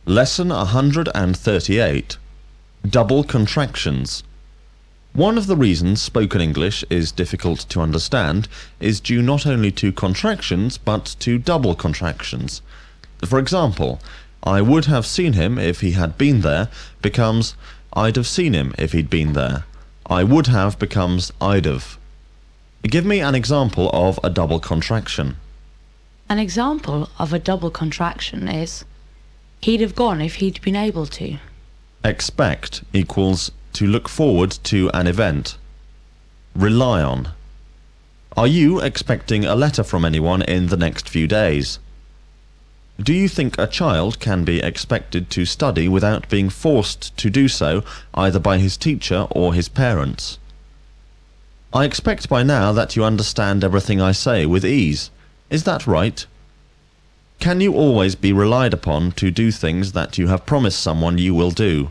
Lesson 138. Double contractions. One of the reasons spoken English is difficult to understand is due not only to contractions but to double contractions. For example, I would have seen him if he had been there becomes I'd have seen him if he'd been there. I would have becomes I'd have. Give me an example of a double contraction. An example of a double contraction is he'd have gone if he'd been able to. Expect equals to look forward to an event. Rely on. Are you expecting a letter from anyone in the next few days? Do you think a child can be expected to study without being forced to do so either by his teacher or his parents? I expect by now that you understand everything I say with ease. Is that right? Can you always be relied upon to do things that you have promised someone you will do?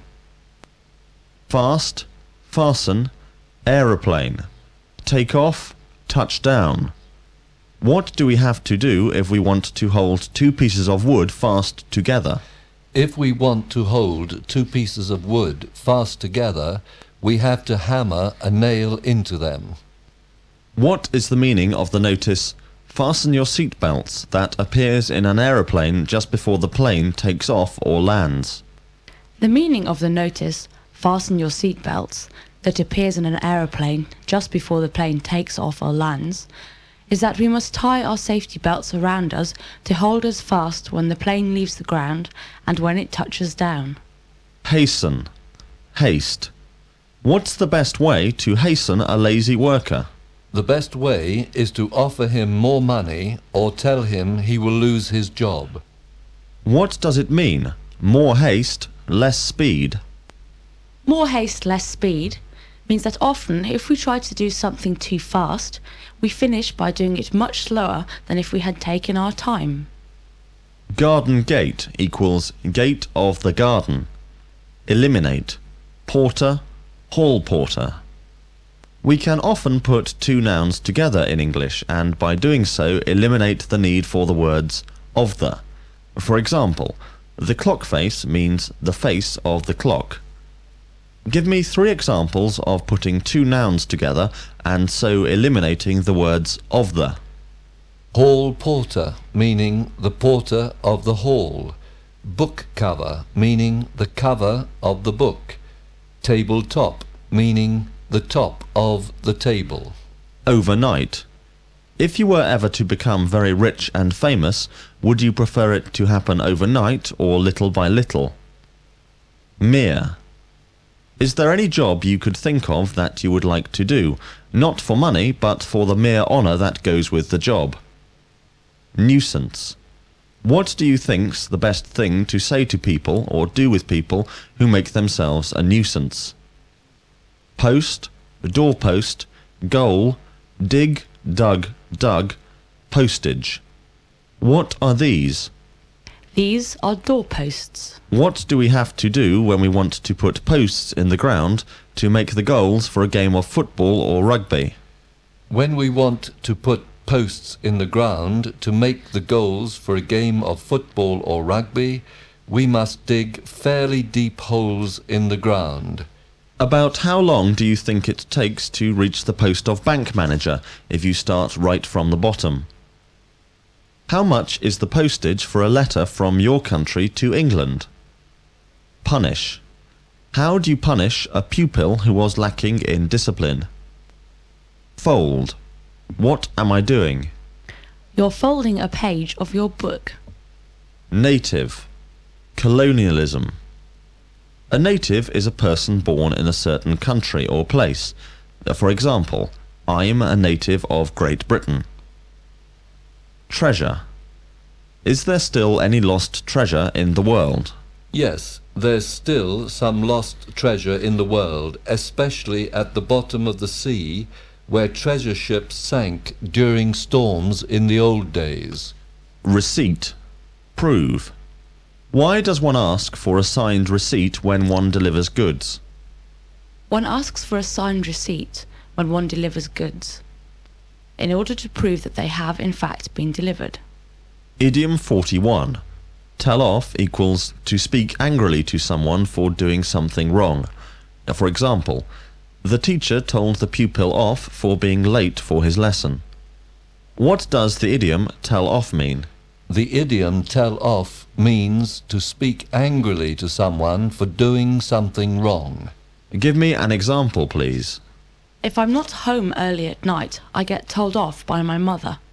Fast, fasten, aeroplane, take off, touch down. What do we have to do if we want to hold two pieces of wood fast together? If we want to hold two pieces of wood fast together, we have to hammer a nail into them. What is the meaning of the notice "Fasten your seat belts" that appears in an aeroplane just before the plane takes off or lands? The meaning of the notice "Fasten your seat belts" that appears in an aeroplane just before the plane takes off or lands is that we must tie our safety belts around us to hold us fast when the plane leaves the ground and when it touches down. Hasten. Haste. What's the best way to hasten a lazy worker? The best way is to offer him more money or tell him he will lose his job. What does it mean? More haste, less speed. More haste, less speed means that often if we try to do something too fast, we finish by doing it much slower than if we had taken our time. Garden gate equals gate of the garden. Eliminate. Porter, hall porter. We can often put two nouns together in English and by doing so eliminate the need for the words of the. For example, the clock face means the face of the clock. Give me 3 examples of putting two nouns together and so eliminating the words of the. Hall porter, meaning the porter of the hall. Book cover, meaning the cover of the book. Table top, meaning the top of the table. Overnight. If you were ever to become very rich and famous, would you prefer it to happen overnight or little by little? Mere. Is there any job you could think of that you would like to do, not for money, but for the mere honour that goes with the job? Nuisance. What do you think's the best thing to say to people or do with people who make themselves a nuisance? Post, doorpost, goal, dig, dug, dug, postage. What are these? These are doorposts. What do we have to do when we want to put posts in the ground to make the goals for a game of football or rugby? When we want to put posts in the ground to make the goals for a game of football or rugby, we must dig fairly deep holes in the ground. About how long do you think it takes to reach the post of bank manager if you start right from the bottom? How much is the postage for a letter from your country to England? Punish. How do you punish a pupil who was lacking in discipline? Fold. What am I doing? You're folding a page of your book. Native. Colonialism. A native is a person born in a certain country or place. For example, I'm a native of Great Britain. Treasure. Is there still any lost treasure in the world? Yes, there's still some lost treasure in the world, especially at the bottom of the sea, where treasure ships sank during storms in the old days. Receipt. Prove. Why does one ask for a signed receipt when one delivers goods? One asks for a signed receipt when one delivers goods, in order to prove that they have in fact been delivered. Idiom 41. Tell off equals to speak angrily to someone for doing something wrong. For example, the teacher told the pupil off for being late for his lesson. What does the idiom tell off mean? The idiom tell off means to speak angrily to someone for doing something wrong. Give me an example, please. If I'm not home early at night, I get told off by my mother.